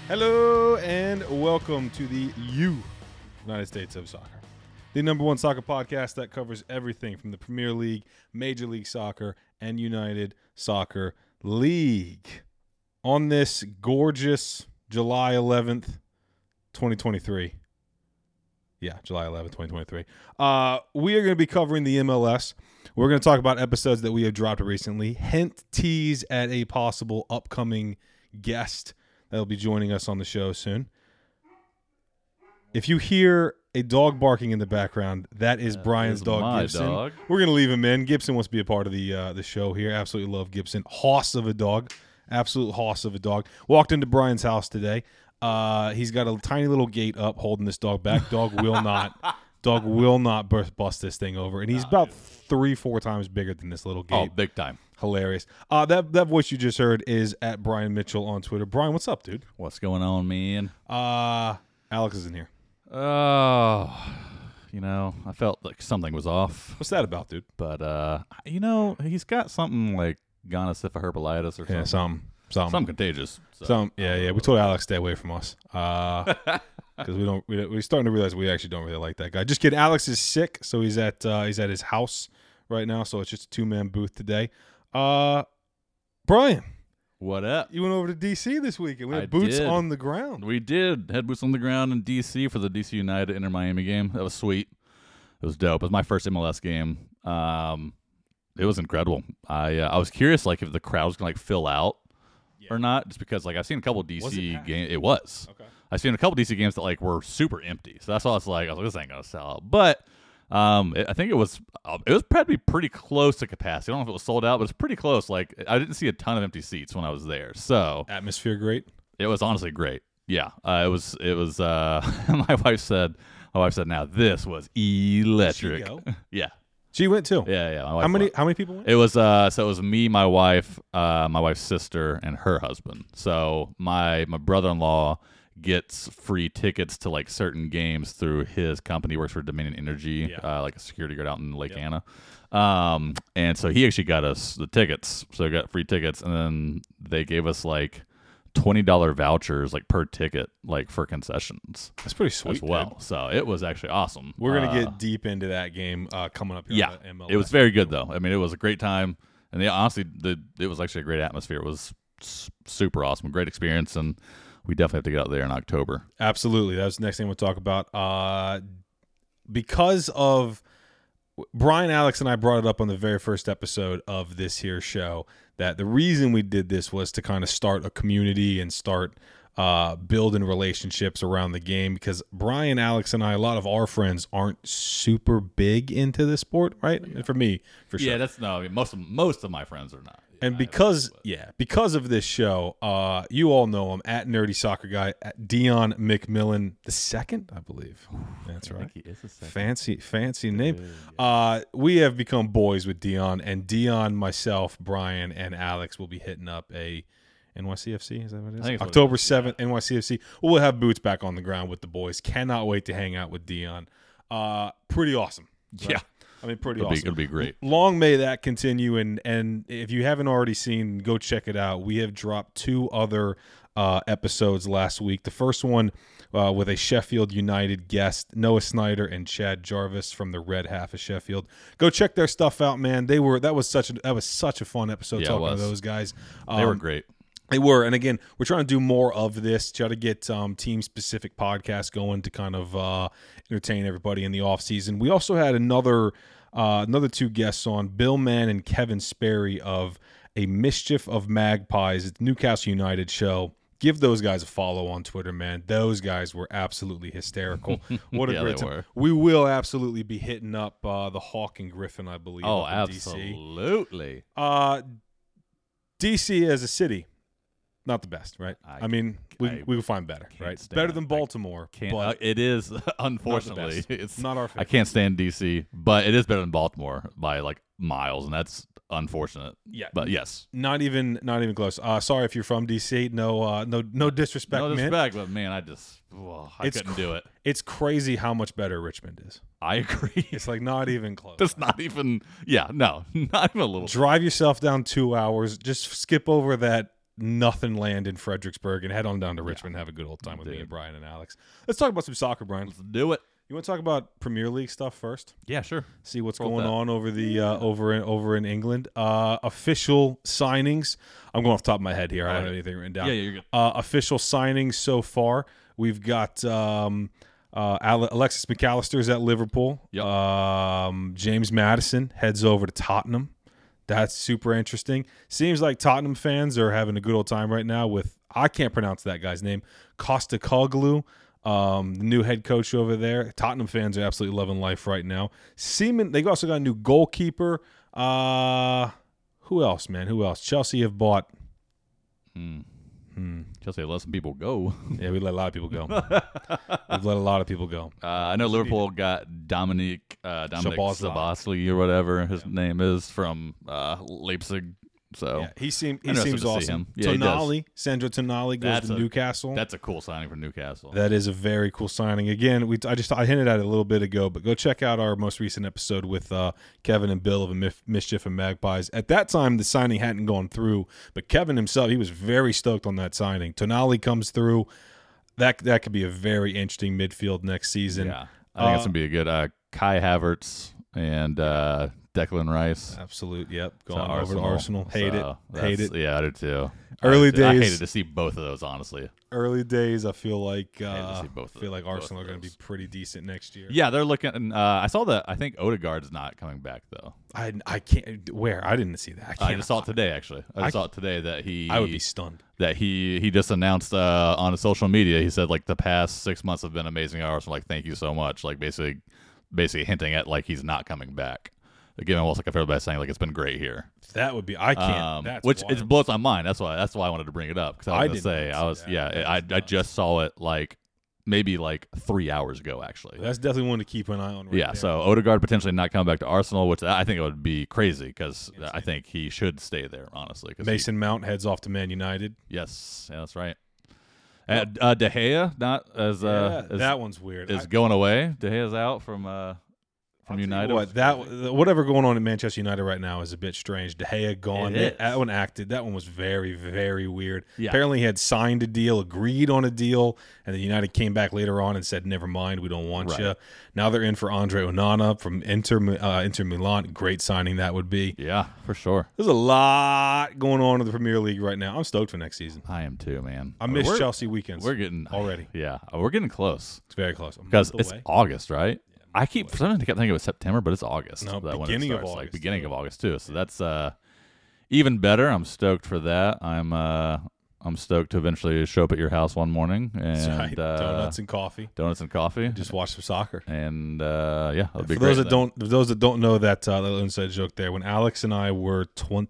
Hello and welcome to the United States of Soccer, the number one soccer podcast that covers everything from the Premier League, Major League Soccer, and United Soccer League. On this gorgeous July 11th, 2023. Yeah, July 11th, 2023. We are going to be covering the MLS. We're going to talk about episodes that we have dropped recently. Hint tease at a possible upcoming guest that'll be joining us on the show soon. If you hear a dog barking in the background, that is Brian's dog, Gibson. Dog. We're going to leave him in. Gibson wants to be a part of the show here. Absolutely love Gibson. Hoss of a dog. Absolute hoss of a dog. Walked into Brian's house today. He's got a tiny little gate up holding this dog back. Dog will not bust this thing over. And he's about 3-4 times bigger than this little gate. Oh, big time. Hilarious. That voice you just heard is at Brian Mitchell on Twitter. Brian, what's up, dude? What's going on, man? Alex is in here. Oh, I felt like something was off. What's that about, dude? But, he's got something like gonosyphilis or something. Yeah, something contagious. So. We told Alex stay away from us. Because we're starting to realize we actually don't really like that guy. Just kidding. Alex is sick, so he's at his house right now. So it's just a 2-man booth today. Brian, What up? you went over to DC this weekend. We had I boots did. on the ground. We did. Had boots on the ground in D.C. for the D.C. United Inter Miami game. That was sweet. It was dope. It was my first MLS game. It was incredible. I was curious, if the crowd was going to, fill out or not, just because, I've seen a couple of D.C. games. It was. Okay. I've seen a couple DC games that were super empty, so that's why I was like, this ain't gonna sell out. But I think it was probably pretty close to capacity. I don't know if it was sold out, but it's pretty close. I didn't see a ton of empty seats when I was there, so Atmosphere great. it was honestly great. Yeah, it was. My wife said, now this was electric. Did she go? Yeah, She went too. yeah. My wife How many went. people went? It was so it was me, my wife, my wife's sister, and her husband. So my brother-in-law gets free tickets to certain games through his company. He works for Dominion Energy, like a security guard out in Lake Anna. And so he actually got us the tickets. So we got free tickets, and then they gave us $20 vouchers per ticket for concessions That's pretty sweet as well. dude. So it was actually awesome. We're gonna get deep into that game coming up here. Yeah, on the MLS. it was very good though. I mean, it was a great time, and honestly, it was actually a great atmosphere. It was super awesome, great experience, and we definitely have to get out there in October. Absolutely. That's the next thing we'll talk about. Because of Brian, Alex, and I brought it up on the very first episode of this here show that the reason we did this was to kind of start a community and start building relationships around the game, because Brian, Alex, and I, a lot of our friends aren't super big into this sport, right? Yeah. And for me, for sure. Yeah, most of my friends are not. And because of this show, you all know him at Nerdy Soccer Guy, at Dion McMillan II, I believe. That's right. He is a second. Fancy name. We have become boys with Dion, and Dion, myself, Brian, and Alex will be hitting up a NYCFC. Is that what it is? I think it's October 7th, NYCFC. We'll have boots back on the ground with the boys. Cannot wait to hang out with Dion. Pretty awesome. Right? Yeah. I mean, pretty It'll awesome. be great. Long may that continue, and if you haven't already seen, go check it out. We have dropped 2 other episodes last week. The first one with a Sheffield United guest, Noah Snyder and Chad Jarvis from the Red Half of Sheffield. Go check their stuff out, man. That was such a fun episode talking to those guys. They were great. They were, and again, we're trying to do more of this, try to get team-specific podcasts going to kind of entertain everybody in the off-season. We also had another 2 guests on, Bill Mann and Kevin Sperry of A Mischief of Magpies. It's Newcastle United show. Give those guys a follow on Twitter, man. Those guys were absolutely hysterical. What a great time. Were. We will absolutely be hitting up the Hawk and Griffin, I believe. Oh, up in absolutely. DC as a city, not the best, right? I mean, we will find better, right? Better than Baltimore. But it is, unfortunately. Not the best. It's not our favorite. I can't stand DC, but it is better than Baltimore by miles, and that's unfortunate. Yeah, but yes, not even close. Sorry if you're from DC. No disrespect, no man. disrespect, but man, I couldn't do it. It's crazy how much better Richmond is. I agree. It's not even close. It's not even. Yeah, no, not even a little. Drive yourself down 2 hours. Just skip over that nothing land in Fredericksburg and head on down to Richmond and have a good old time with me and Brian and Alex. Let's talk about some soccer, Brian. Let's do it. You want to talk about Premier League stuff first? Yeah, sure. See what's going on over the over in England. Official signings. I'm going off the top of my head here. I don't have anything written down. Yeah, you're good. Official signings so far. We've got Alexis McAllister's at Liverpool. Yep. James Maddison heads over to Tottenham. That's super interesting. Seems like Tottenham fans are having a good old time right now with, I can't pronounce that guy's name, Kostakoglu. The new head coach over there. Tottenham fans are absolutely loving life right now. They also got a new goalkeeper. Who else, man? Who else? Chelsea have bought. Chelsea let some people go. Yeah, we let a lot of people go. We've let a lot of people go. I know Liverpool got Dominic Szoboszlai or whatever his name is from Leipzig. So yeah, he seems awesome. awesome. Yeah, Tonali, Sandro Tonali goes to Newcastle. That's a cool signing for Newcastle. That is a very cool signing. Again, I hinted at it a little bit ago, but go check out our most recent episode with Kevin and Bill of Mischief and Magpies. At that time, the signing hadn't gone through, but Kevin himself, he was very stoked on that signing. Tonali comes through. That could be a very interesting midfield next season. Yeah, I think it's gonna be a good Kai Havertz and Declan Rice. Absolute, yep. Going over to Arsenal. Hate it. Yeah, I do too. Early days. I hated to see both of those, honestly. Early days, I feel like Arsenal are going to be pretty decent next year. Yeah, they're looking. I saw that. I think Odegaard's not coming back though. I can't. Where? I didn't see that. I just saw it today. Actually, I saw it today that he. I would be stunned. That he just announced on his social media. He said like the past 6 months have been amazing at Arsenal. Like thank you so much. Like basically hinting at like he's not coming back. Again, almost like I've heard everybody saying like it's been great here. That would be I can't. That's which wild. It blows my mind. That's why I wanted to bring it up because I just saw it like maybe like 3 hours ago actually. That's definitely one to keep an eye on. Right there. So Odegaard potentially not coming back to Arsenal, which I think it would be crazy because I think he should stay there honestly. Mason Mount heads off to Man United. Yes, yeah, that's right. And De Gea as that one's weird. Is going away. De Gea's out from United. Whatever going on in Manchester United right now is a bit strange. De Gea gone. That one was very, very weird. Yeah. Apparently he had signed a deal, agreed on a deal, and then United came back later on and said, never mind, we don't want you. Now they're in for Andre Onana from Inter Milan. Great signing that would be. Yeah, for sure. There's a lot going on in the Premier League right now. I'm stoked for next season. I am too, man. I miss Chelsea weekends. We're getting already. Yeah, we're getting close. It's very close. Because it's August, right? I keep thinking it was September, but it's August. No, beginning of August. Beginning of August too. So that's even better. I'm stoked for that. I'm stoked to eventually show up at your house one morning and donuts and coffee. Just watch some soccer. And it'll be for great. Those that don't know that little inside joke there, when Alex and I were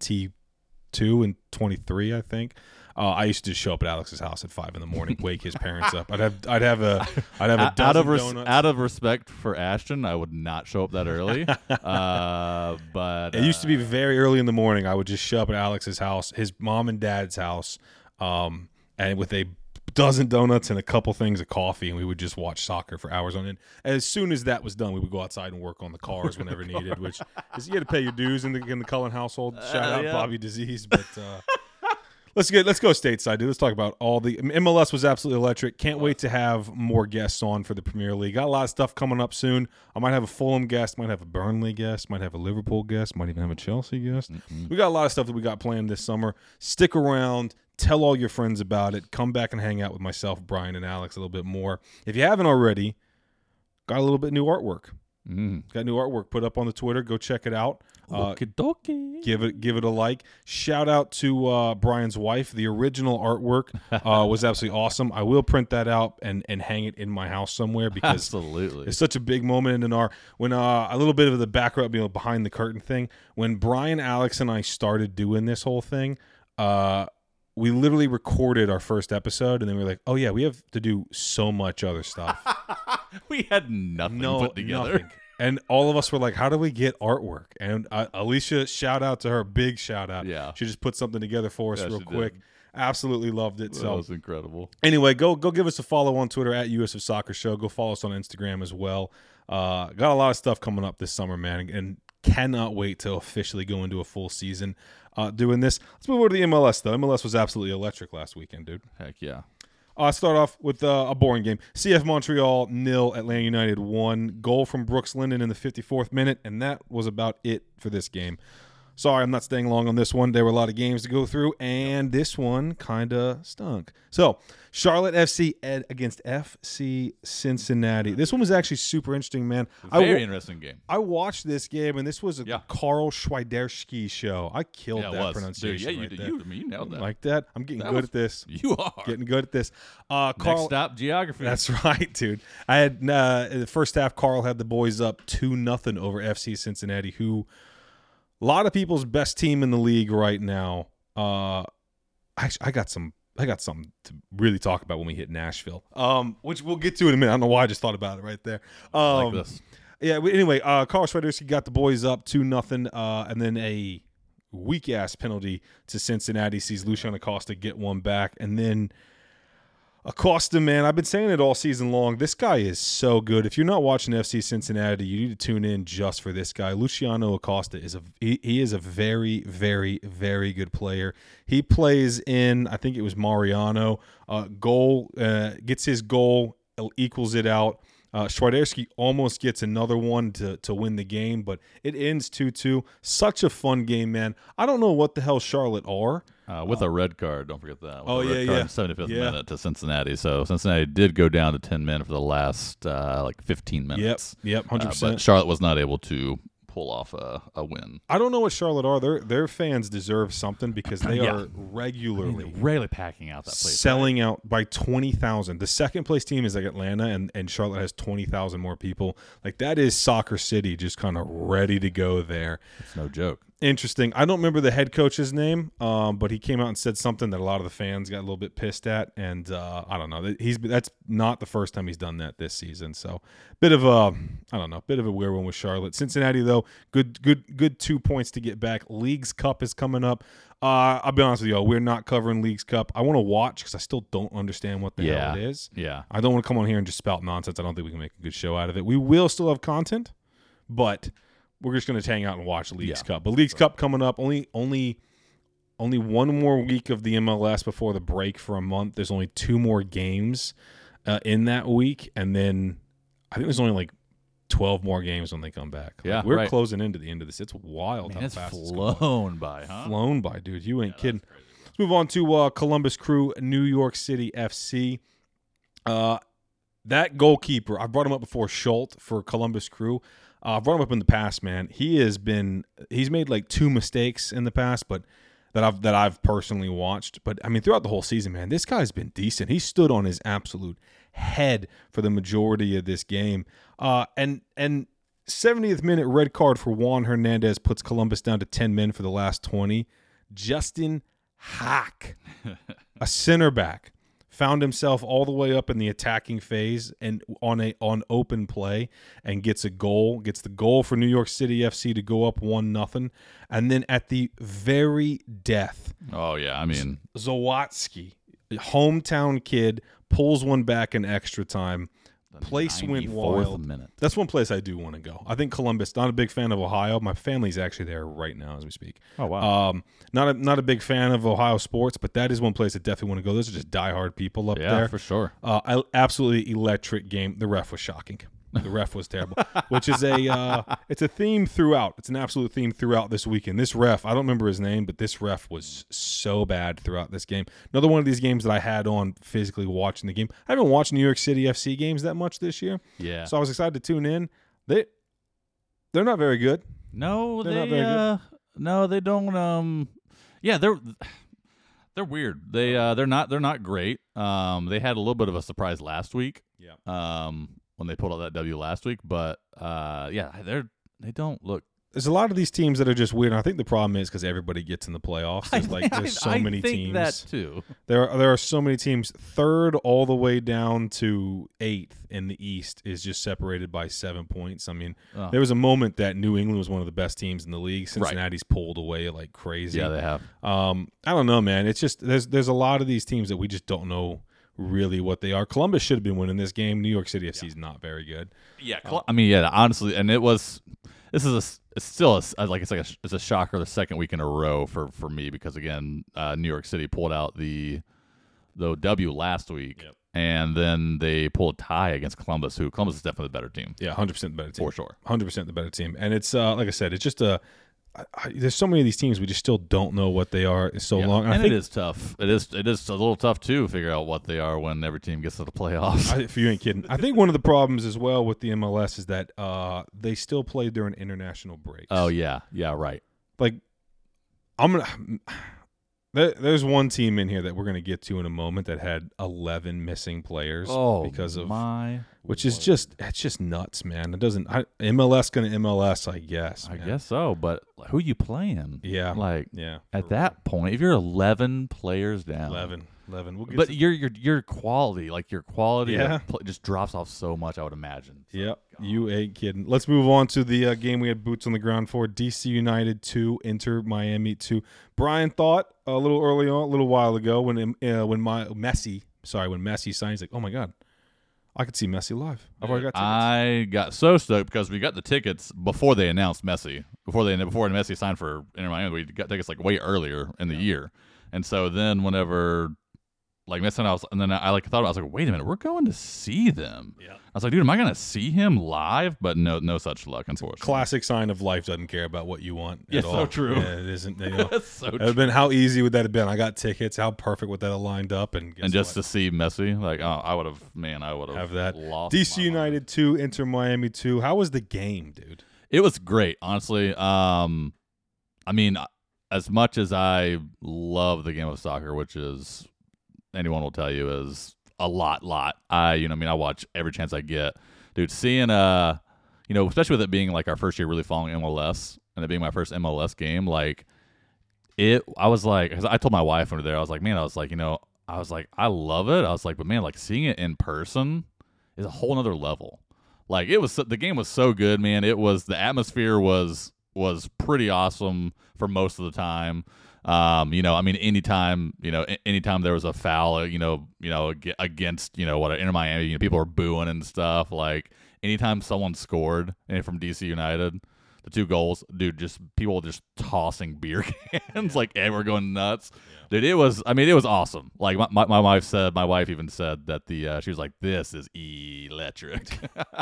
22 and 23, I think. I used to just show up at Alex's house at 5 a.m, wake his parents up. I'd have a dozen donuts. Out of respect for Ashton, I would not show up that early. But it used to be very early in the morning. I would just show up at Alex's house, his mom and dad's house, and with a dozen donuts and a couple things of coffee, and we would just watch soccer for hours on end. As soon as that was done, we would go outside and work on the cars whenever needed, which is you had to pay your dues in the Cullen household. Shout out Bobby Disease, but. Let's go stateside, dude. Let's talk about all the MLS was absolutely electric. Can't wait to have more guests on for the Premier League. Got a lot of stuff coming up soon. I might have a Fulham guest, might have a Burnley guest, might have a Liverpool guest, might even have a Chelsea guest. We got a lot of stuff that we got planned this summer. Stick around. Tell all your friends about it. Come back and hang out with myself, Brian, and Alex a little bit more. If you haven't already, got a little bit new artwork. Got new artwork put up on the Twitter. Go check it out. Give it a like. Shout out to Brian's wife. The original artwork was absolutely awesome. I will print that out and hang it in my house somewhere because absolutely it's such a big moment in our when a little bit of the background, behind the curtain thing. When Brian, Alex, and I started doing this whole thing, we literally recorded our first episode, and then we were like, "Oh yeah, we have to do so much other stuff." We had nothing put together. Nothing. And all of us were like, how do we get artwork? And Alicia, shout out to her, big shout out. Yeah. She just put something together for us real quick. Absolutely loved it. That was incredible. Anyway, go give us a follow on Twitter at US of Soccer Show. Go follow us on Instagram as well. Got a lot of stuff coming up this summer, man, and cannot wait to officially go into a full season. doing this. Let's move over to the MLS, though. MLS was absolutely electric last weekend, dude. Heck yeah. Start off with a boring game. CF Montreal 0, Atlanta United 1. Goal from Brooks Linden in the 54th minute, and that was about it for this game. Sorry, I'm not staying long on this one. There were a lot of games to go through, and this one kind of stunk. So, Charlotte FC against FC Cincinnati. This one was actually super interesting, man. Very interesting game. I watched this game, and this was a Carl Schwiderski show. I killed that pronunciation. Dude, you nailed that. Like that? I'm getting good at this. You are. Getting good at this. Carl, next stop, geography. That's right, dude. I had in the first half, Carl had the boys up 2-0 over FC Cincinnati, who a lot of people's best team in the league right now. Actually, I got something to really talk about when we hit Nashville, which we'll get to in a minute. I don't know why I just thought about it right there. Like this. Yeah. Anyway, Carl Schwiderski got the boys up 2-0, and then a weak ass penalty to Cincinnati sees Lucian Acosta get one back, and then Acosta, man, I've been saying it all season long. This guy is so good. If you're not watching FC Cincinnati, you need to tune in just for this guy. Luciano Acosta is he is a very, very, very good player. He plays in, I think it was Mariano. Gets his goal, equals it out. Schwiderski almost gets another one to win the game, but it ends 2-2. Such a fun game, man. I don't know what the hell Charlotte are. With a red card, don't forget that. With red card in 75th minute to Cincinnati. So Cincinnati did go down to 10 men for the last 15 minutes. Yep, 100%. But Charlotte was not able to pull off a win. I don't know what Charlotte are. Their fans deserve something because they are regularly packing out that place. Selling out by 20,000. The second place team is like Atlanta, and Charlotte has 20,000 more people. Like, that is Soccer City just kind of ready to go there. It's no joke. Interesting. I don't remember the head coach's name, but he came out and said something that a lot of the fans got a little bit pissed at, and I don't know. That's not the first time he's done that this season. So, bit of a weird one with Charlotte. Cincinnati, though, good 2 points to get back. Leagues Cup is coming up. I'll be honest with you, we're not covering Leagues Cup. I want to watch because I still don't understand what the hell it is. Yeah. I don't want to come on here and just spout nonsense. I don't think we can make a good show out of it. We will still have content, but we're just going to hang out and watch Leagues Cup. But Leagues Cup coming up. Only one more week of the MLS before the break for a month. There's only 2 more games in that week, and then I think there's only like 12 more games when they come back. We're closing into the end of this. It's wild how fast it's flown by, huh? Flown by, dude. You ain't kidding. Let's move on to Columbus Crew, New York City FC. That goalkeeper, I brought him up before, Schultz for Columbus Crew. I've brought him up in the past, man. He's made like 2 mistakes in the past, but that I've personally watched. But I mean, throughout the whole season, man, this guy's been decent. He stood on his absolute head for the majority of this game. And 70th minute red card for Juan Hernandez puts Columbus down to 10 men for the last 20. Justin Haak, a center back, found himself all the way up in the attacking phase and on open play and gets the goal for New York City FC to go up 1-0. And then at the very death, Zawatsky, hometown kid, pulls one back in extra time. Place went wild. Minute. That's one place I do want to go. I think Columbus. Not a big fan of Ohio. My family's actually there right now as we speak. Oh wow. Not a big fan of Ohio sports, but that is one place I definitely want to go. Those are just diehard people up there. Yeah, for sure. Absolutely electric game. The ref was shocking. The ref was terrible, which is it's a theme throughout. It's an absolute theme throughout this weekend. This ref, I don't remember his name, but this ref was so bad throughout this game. Another one of these games that I had on physically watching the game. I haven't watched New York City FC games that much this year. Yeah. So I was excited to tune in. They're not very good. No, they're not very good. No, they don't. Yeah, they're weird. They're not great. They had a little bit of a surprise last week. Yeah. When they pulled out that W last week, but they don't look. There's a lot of these teams that are just weird. And I think the problem is because everybody gets in the playoffs. There's so many teams. I think that too. There are so many teams. 3rd all the way down to 8th in the East is just separated by 7 points. I mean, there was a moment that New England was one of the best teams in the league. Cincinnati's pulled away like crazy. Yeah, they have. I don't know, man. It's just there's a lot of these teams that we just don't know really what they are. Columbus should have been winning this game. New York City FC is not very good. Yeah, honestly, and it was it's still it's a shocker the second week in a row for me because again New York City pulled out the W last week. Yep. And then they pulled a tie against Columbus, who Columbus is definitely the better team. Yeah, 100% the better team. For sure. 100% the better team. And it's, like I said, it's just there's so many of these teams we just still don't know what they are. It's so long. And I think it is tough. It is a little tough, too, to figure out what they are when every team gets to the playoffs. If you ain't kidding. I think one of the problems as well with the MLS is that they still play during international breaks. Oh, yeah. Yeah, right. Like, there's one team in here that we're going to get to in a moment that had 11 missing players because of which is it's just nuts, man. It doesn't MLS going to MLS, I guess. I guess so, but who you playing? Yeah, like at that real. point, if you're 11 players down, 11. We'll get but your quality, Yeah. just drops off so much. I would imagine. So, yep, you ain't kidding. Let's move on to the game we had boots on the ground for. DC United 2, Inter Miami 2. Brian thought a little while ago when Messi signed, he's like, oh my god, I could see Messi live. I've already got tickets. I got so stoked because we got the tickets before they announced Messi. Before Messi signed for Inter Miami, we got tickets like way earlier in the year. And so then whenever like Messi and I was like, wait a minute, we're going to see them. Yeah. I was like, dude, am I going to see him live? But no such luck, unfortunately. Classic sign of life doesn't care about what you want at all. So true. Yeah, it isn't. That's so true. It would have been, how easy would that have been? I got tickets. How perfect would that have lined up? And just to see Messi, like, I would have have that. lost DC my United mind. 2, Inter Miami 2. How was the game, dude? It was great, honestly. I mean, as much as I love the game of soccer, which is anyone will tell you is a lot. I watch every chance I get. Dude, seeing especially with it being like our first year really following MLS and it being my first MLS game, like I was like, 'cause I told my wife when we were there, I was like, I love it. I was like, but man, like seeing it in person is a whole nother level. Like the game was so good, man. The atmosphere was pretty awesome for most of the time. Anytime there was a foul, against, Inter Miami, people were booing and stuff. Like anytime someone scored from DC United, the 2 goals, dude, just people just tossing beer cans, like, and we're going nuts. Yeah. Dude, it was awesome. Like my wife even said that she was like, this is electric.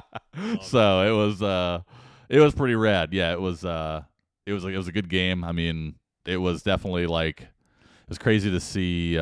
So it was pretty rad. Yeah, it was a good game. I mean, it was definitely like, it was crazy to see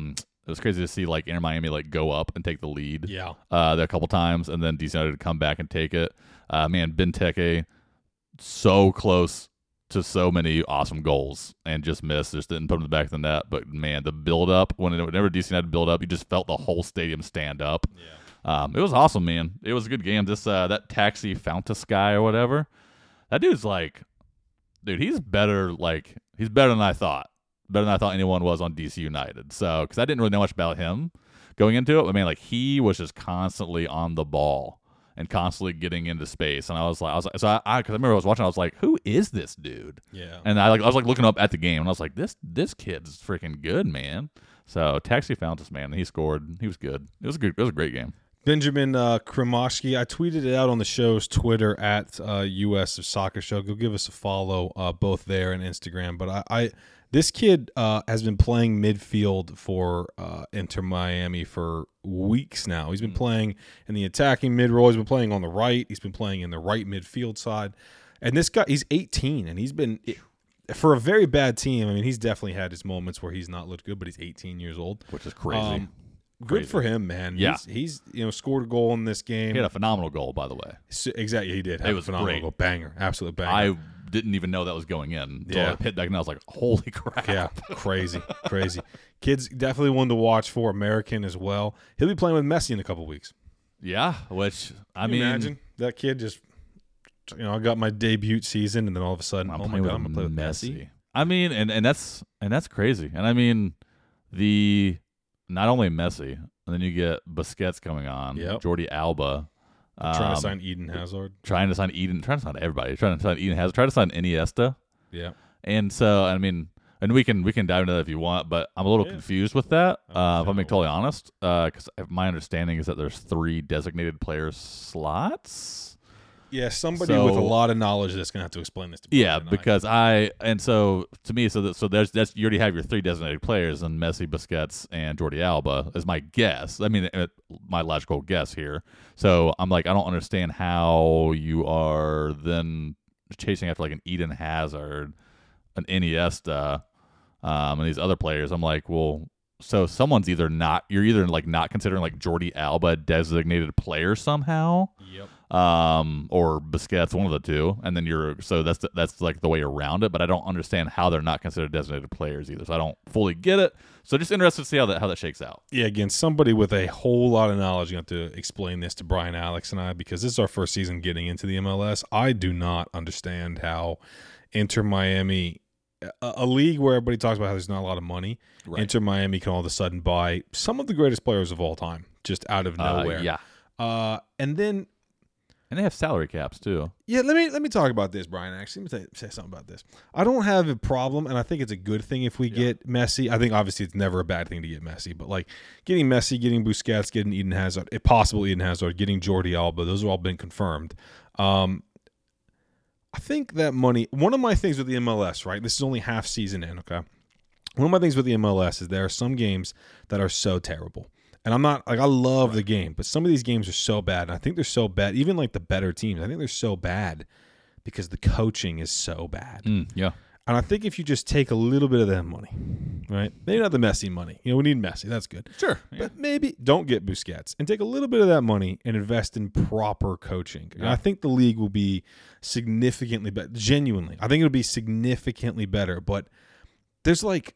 like Inter Miami like go up and take the lead. Yeah. There a couple times, and then DC United come back and take it. Man, Benteke so close to so many awesome goals and just missed. Just didn't put him in the back of the net. But man, the build up whenever DC United build up, you just felt the whole stadium stand up. Yeah. It was awesome, man. It was a good game. This that Taxi Fountas guy or whatever, that dude's like, dude, he's better. Like he's better than I thought. Better than I thought anyone was on DC United. So because I didn't really know much about him going into it, but man, like he was just constantly on the ball and constantly getting into space. And I was like, because I remember I was watching, I was like, who is this dude? Yeah. And I was like looking up at the game, and I was like, this kid's freaking good, man. So Taxi Fountas, man, he scored. He was good. It was a great game. Benjamin Kremoshki, I tweeted it out on the show's Twitter at US Soccer Show. Go give us a follow, both there and Instagram. But this kid has been playing midfield for Inter Miami for weeks now. He's been playing in the attacking mid role. He's been playing on the right. He's been playing in the right midfield side. And this guy, he's 18, and he's been, for a very bad team, I mean, he's definitely had his moments where he's not looked good, but he's 18 years old. Which is crazy. Good for him, man. Yeah. He's scored a goal in this game. He had a phenomenal goal, by the way. Exactly, he did. It was a phenomenal great. goal. Banger. Absolute banger. I didn't even know that was going in until I hit back and I was like, holy crap. Yeah, crazy. Kid's definitely one to watch for, American as well. He'll be playing with Messi in a couple weeks. Yeah, which, Can you imagine that kid just, I got my debut season, and then all of a sudden, oh my God, I'm going to play with Messi. I mean, and that's crazy. And I mean, not only Messi, and then you get Busquets coming on, Jordi Alba. Trying to sign Eden Hazard. Trying to sign everybody. Trying to sign Eden Hazard. Trying to sign Iniesta. Yeah. And so, I mean, and we can dive into that if you want, but I'm a little confused with that, if I'm being totally honest, because my understanding is that there's 3 designated player slots. Yeah, somebody with a lot of knowledge that's going to have to explain this to me. Yeah, because to me, that's you already have your 3 designated players, and Messi, Busquets, and Jordi Alba is my guess. I mean, my logical guess here. So I'm like, I don't understand how you are then chasing after like an Eden Hazard, an Iniesta, and these other players. I'm like, well, so someone's you're either like not considering like Jordi Alba a designated player somehow. Yep. Or Busquets, one of the two, and then that's like the way around it. But I don't understand how they're not considered designated players either. So I don't fully get it. So just interested to see how that shakes out. Yeah, again, somebody with a whole lot of knowledge going to have to explain this to Brian, Alex, and I, because this is our first season getting into the MLS. I do not understand how Inter Miami, a league where everybody talks about how there's not a lot of money, right. Inter Miami can all of a sudden buy some of the greatest players of all time just out of nowhere. And they have salary caps too. Yeah, let me talk about this, Brian. Actually, let me say something about this. I don't have a problem, and I think it's a good thing if we get Messi. I think obviously it's never a bad thing to get Messi, but like getting Messi, getting Busquets, getting Eden Hazard, if possible Eden Hazard, getting Jordi Alba, those have all been confirmed. I think that money. One of my things with the MLS, right? This is only half season in. Okay, one of my things with the MLS is there are some games that are so terrible. And I'm not like I love the game, but some of these games are so bad. And I think they're so bad, even like the better teams. I think they're so bad because the coaching is so bad. Yeah. And I think if you just take a little bit of that money, right? Maybe not the Messi money. We need Messi. That's good. Sure. Yeah. But maybe don't get Busquets and take a little bit of that money and invest in proper coaching. Yeah. And I think the league will be significantly better. Genuinely. I think it'll be significantly better. But there's like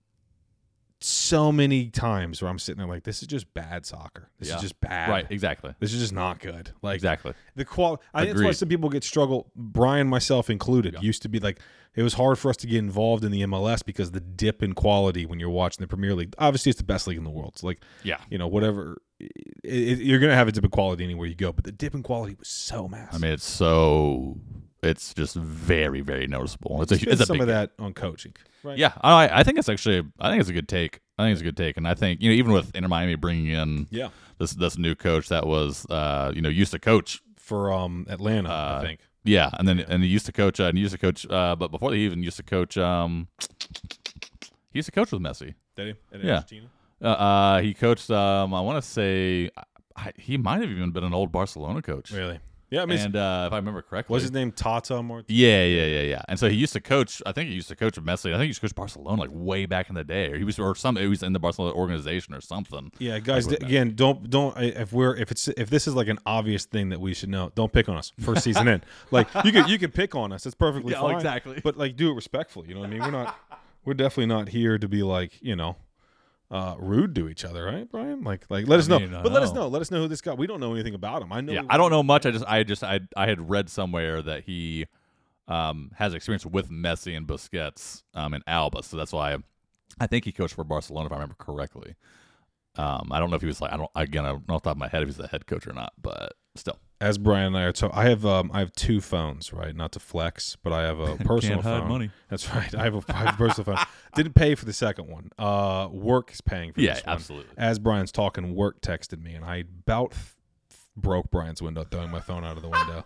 so many times where I'm sitting there like, this is just bad soccer. This is just bad. Right, exactly. This is just not good. Like exactly. The quality. I think that's why some people struggle. Brian, myself included, used to be like, it was hard for us to get involved in the MLS because the dip in quality when you're watching the Premier League. Obviously, it's the best league in the world. It's like, whatever. You're gonna have a dip in quality anywhere you go, but the dip in quality was so massive. I mean, it's just very, very noticeable. It's some of that on coaching. Right. Yeah, I think it's a good take. And I think even with Inter Miami bringing in this new coach that was used to coach for Atlanta, I think. Yeah, and he used to coach but before he even used to coach he used to coach with Messi. Did he? At Argentina? He coached I want to say he might have even been an old Barcelona coach. Really? Yeah, I mean, and if I remember correctly, was his name Tata Martino? Yeah. And so he used to coach. I think he used to coach with Messi. I think he used to coach Barcelona like way back in the day, or he was in the Barcelona organization or something. Yeah, guys. Again, don't if this is like an obvious thing that we should know, don't pick on us first season in. Like you could pick on us. It's perfectly fine. Exactly. But like, do it respectfully. You know what I mean? We're definitely not here to be like rude to each other, right, Brian? Like, let us know. But let us know. Let us know who this guy. We don't know anything about him. I know. Yeah, I don't know much. I had read somewhere that he has experience with Messi and Busquets and Alba, so that's why I think he coached for Barcelona, if I remember correctly. I don't know if he was like I don't know off the top of my head if he's the head coach or not, but still. As Brian and I are talking, I have 2 phones, right? Not to flex, but I have a personal Can't hide phone. Money. That's right. I have a personal phone. Didn't pay for the second one. Work is paying for this one. Yeah, absolutely. As Brian's talking, work texted me, and I about broke Brian's window, throwing my phone out of the window.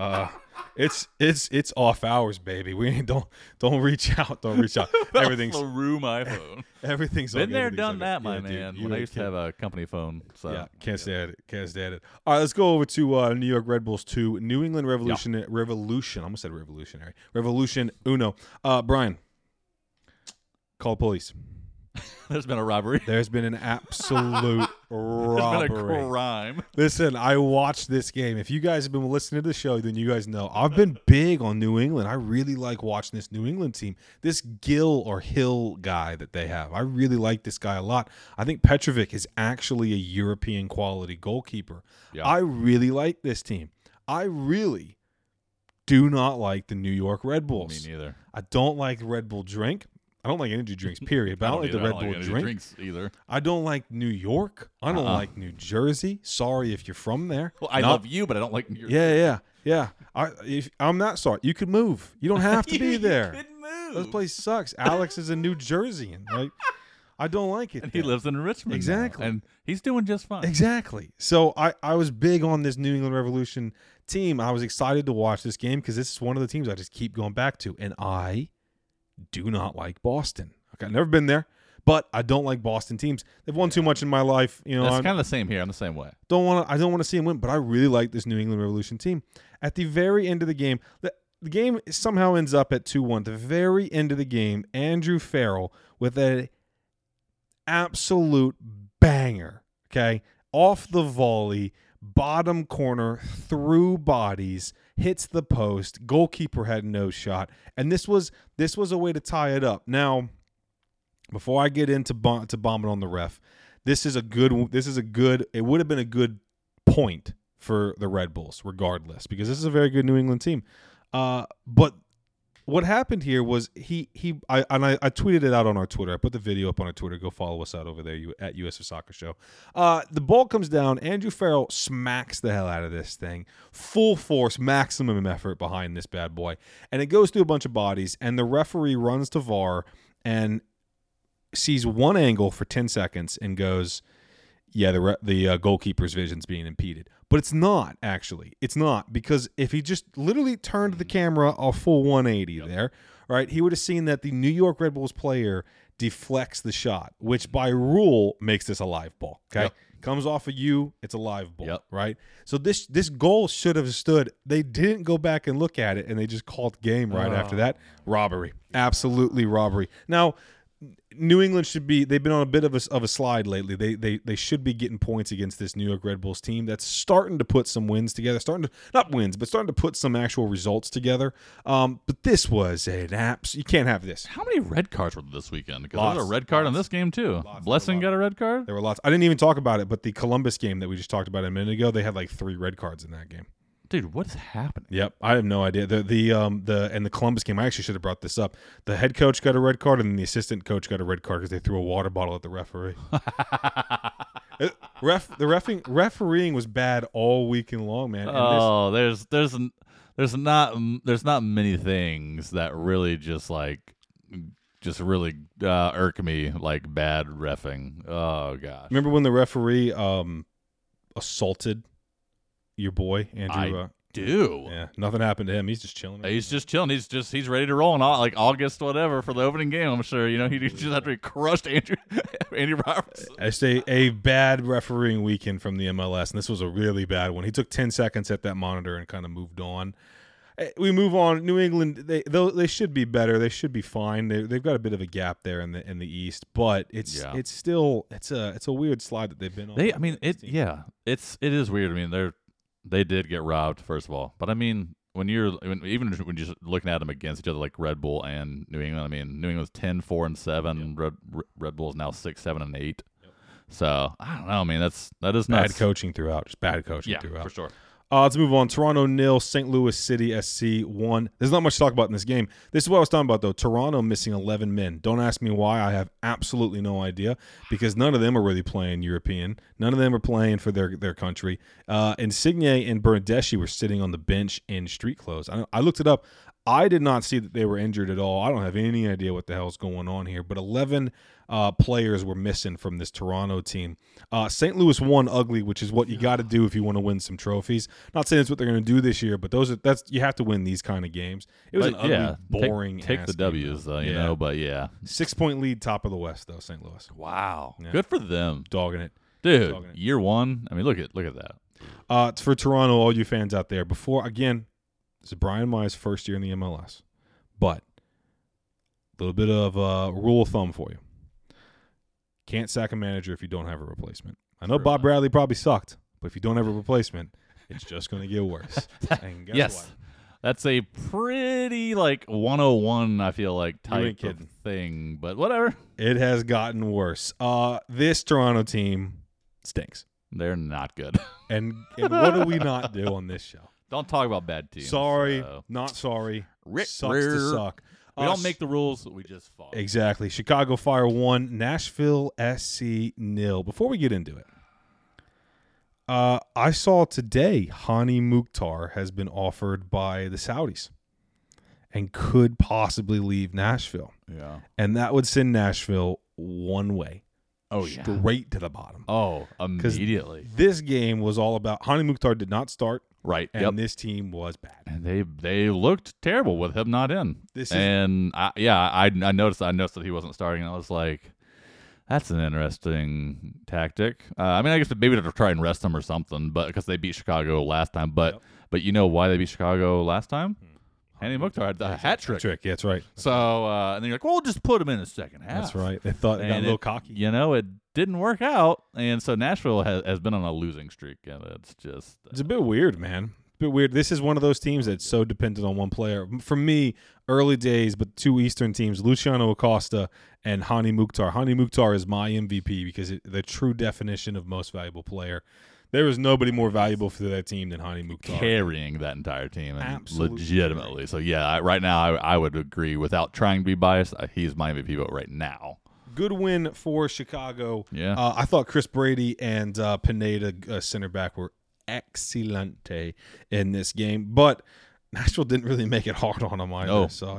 It's off hours, baby. We don't reach out. Don't reach out. Everything's through my phone. Everything's been there, done okay. that, my man. When I used to have a company phone. So yeah, can't stand it. All right, let's go over to New York Red Bulls 2, New England Revolution. I almost said revolutionary. Revolution Uno. Brian, call the police. There's been a robbery. There's been an absolute robbery. There's been a crime. Listen, I watched this game. If you guys have been listening to the show, then you guys know I've been big on New England. I really like watching this New England team. This Hill guy that they have, I really like this guy a lot. I think Petrovic is actually a European quality goalkeeper. Yeah. I really like this team. I really do not like the New York Red Bulls. Me neither. I don't like Red Bull drink. I don't like energy drinks, period. But I don't like the Red Bull drinks either. I don't like New York. I don't like New Jersey. Sorry if you're from there. Well, I love you, but I don't like New York. Yeah. I'm not sorry. You could move. You don't have to be there. You could move. This place sucks. Alex is a New Jerseyan. Like, I don't like it. And he lives in Richmond. Exactly. Now, and he's doing just fine. Exactly. So I was big on this New England Revolution team. I was excited to watch this game because this is one of the teams I just keep going back to. And I do not like Boston. Okay, I've never been there, but I don't like Boston teams. They've won too much in my life. You know, That's kind of the same here. I'm the same way. I don't want to see them win, but I really like this New England Revolution team. At the very end of the game, the game somehow ends up at 2-1. At the very end of the game, Andrew Farrell with an absolute banger, okay, off the volley, bottom corner, through bodies, hits the post. Goalkeeper had no shot, and this was a way to tie it up. Now, before I get into bombing on the ref, it would have been a good point for the Red Bulls, regardless, because this is a very good New England team. But what happened here was I tweeted it out on our Twitter. I put the video up on our Twitter. Go follow us out over there at USF Soccer Show. The ball comes down. Andrew Farrell smacks the hell out of this thing. Full force, maximum effort behind this bad boy. And it goes through a bunch of bodies, and the referee runs to VAR and sees one angle for 10 seconds and goes, yeah, the goalkeeper's vision's being impeded. But it's not, actually. It's not, because if he just literally turned the camera a full 180 there, right, he would have seen that the New York Red Bulls player deflects the shot, which by rule makes this a live ball, okay? Yep. Comes off of you, it's a live ball, Yep. right? So this goal should have stood. They didn't go back and look at it, and they just called game right after that. Robbery. Absolutely robbery. Now, New England they've been on a bit of a slide lately. They should be getting points against this New York Red Bulls team that's starting to put some wins together, starting to put some actual results together. But this was you can't have this. How many red cards were there this weekend? Because Lots. there's a red card on this game too. Lots. Blessing got a red card? There were lots. I didn't even talk about it, but the Columbus game that we just talked about a minute ago, they had like 3 red cards in that game. Dude, what is happening? Yep, I have no idea. The Columbus game, I actually should have brought this up. The head coach got a red card, and then the assistant coach got a red card because they threw a water bottle at the referee. The refereeing was bad all weekend long, man. And there's not many things that really just really irk me like bad reffing. Oh gosh. Remember when the referee assaulted your boy Andrew? I do. Yeah, nothing happened to him. He's just chilling. He's just chilling. He's ready to roll in like August whatever for the opening game. I'm sure he just have to be crushed. Andy Roberts. I say a bad refereeing weekend from the MLS, and this was a really bad one. He took 10 seconds at that monitor and kind of moved on. We move on. New England, they should be better. They should be fine. They've got a bit of a gap there in the East, but it's still a weird slide that they've been on. It is weird. I mean, they did get robbed, first of all. But I mean, when you're just looking at them against each other, like Red Bull and New England, I mean, New England's 10-4-7. Yep. Red Bull's now 6-7-8. Yep. So I don't know. I mean, that is bad coaching throughout. Just bad coaching throughout. Yeah, for sure. Let's move on. Toronto 0, St. Louis City SC 1. There's not much to talk about in this game. This is what I was talking about, though. Toronto missing 11 men. Don't ask me why. I have absolutely no idea because none of them are really playing European. None of them are playing for their country. Insigne and Bernardeschi were sitting on the bench in street clothes. I looked it up. I did not see that they were injured at all. I don't have any idea what the hell's going on here. But 11 players were missing from this Toronto team. St. Louis won ugly, which is what you got to do if you want to win some trophies. Not saying it's what they're going to do this year, but you have to win these kind of games. It was an ugly, boring. Take the W's though, you know. But 6-point lead, top of the West though. St. Louis. Wow, good for them, dogging it, dude. Year one. I mean, look at that. It's for Toronto, all you fans out there. This is Brian Mai's first year in the MLS, but a little bit of a rule of thumb for you. Can't sack a manager if you don't have a replacement. I know Bob Bradley probably sucked, but if you don't have a replacement, it's just going to get worse. And guess what? That's a pretty 101, I feel like, type of thing, but whatever. It has gotten worse. This Toronto team stinks. They're not good. And what do we not do on this show? Don't talk about bad teams. Sorry, not sorry. Sucks to suck. We don't make the rules, we just follow. Exactly. Chicago Fire 1, Nashville SC 0. Before we get into it, I saw today Hani Mukhtar has been offered by the Saudis and could possibly leave Nashville. Yeah. And that would send Nashville one way. Oh, yeah. Straight to the bottom. Oh, immediately. This game was all about Hani Mukhtar did not start. Right. And this team was bad. And they looked terrible with him not in. I noticed that he wasn't starting, and I was like, that's an interesting tactic. I guess maybe to try and rest him or something, but because they beat Chicago last time. But you know why they beat Chicago last time? Hani Mukhtar had the hat trick. Yeah, that's right. So and then you're like, well, just put him in the second half. That's right. They thought they got a little cocky. It didn't work out, and so Nashville has been on a losing streak, and it's just it's a bit weird, man. A bit weird. This is one of those teams that's so dependent on one player. For me, early days, but two Eastern teams, Luciano Acosta and Hani Mukhtar. Hani Mukhtar is my MVP because the true definition of most valuable player. There was nobody more valuable for that team than Hani Mukhtar. Carrying that entire team, and Absolutely. legitimately. So, yeah, right now I would agree. Without trying to be biased, he's my MVP vote right now. Good win for Chicago. Yeah. I thought Chris Brady and Pineda, center back, were excellente in this game. But Nashville didn't really make it hard on them either. No. So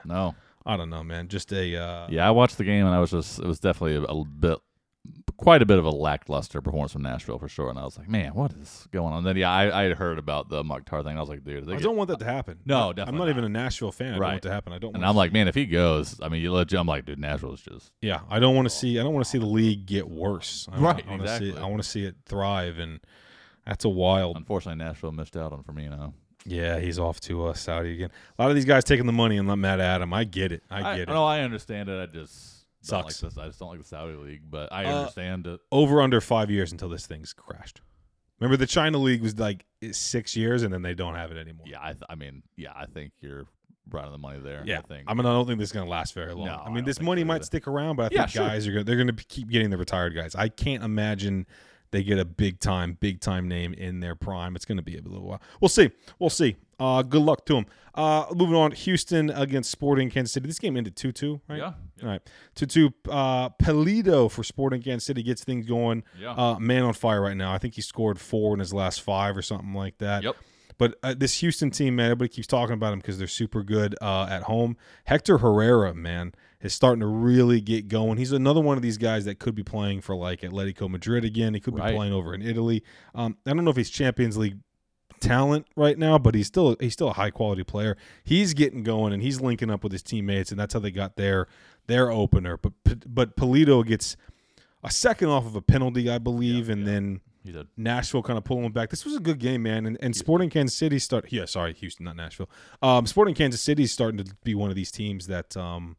I don't know, man. Just a I watched the game, and it was definitely quite a bit of a lackluster performance from Nashville for sure. And I was like, man, what is going on? And then I had heard about the Mukhtar thing. And I was like, dude, I don't want that to happen. No, definitely. I'm not even a Nashville fan. I don't want it to happen. And I'm like, man, if he goes, I'm like, dude, Nashville's just I don't want to see the league get worse. I want to see it thrive, and that's a wild. Unfortunately, Nashville missed out on Firmino. Yeah, he's off to Saudi again. A lot of these guys taking the money and not mad at him. I get it. No, I understand it. I just sucks. I just don't like the Saudi league, but I understand it. Over under 5 years until this thing's crashed. Remember, the China league was like 6 years, and then they don't have it anymore. Yeah, I think you're right on the money there. Yeah, I don't think this is going to last very long. No, this money might stick around, but I think guys they're going to keep getting the retired guys. I can't imagine they get a big time name in their prime. It's going to be a little while. We'll see. Good luck to them. Moving on, Houston against Sporting Kansas City. This game ended 2-2, right? Yeah. All right. 2-2. Pulido for Sporting Kansas City gets things going. Yeah. Man on fire right now. I think he scored 4 in his last 5 or something like that. Yep. But this Houston team, man, everybody keeps talking about them because they're super good at home. Hector Herrera, man, is starting to really get going. He's another one of these guys that could be playing for like Atletico Madrid again. He could be playing over in Italy. I don't know if he's Champions League talent right now, but he's still a high quality player. He's getting going and he's linking up with his teammates, and that's how they got their opener. But Pulido gets a second off of a penalty, I believe, and then Nashville kind of pulling him back. This was a good game, man. And Sporting Kansas City Houston, not Nashville. Sporting Kansas City is starting to be one of these teams that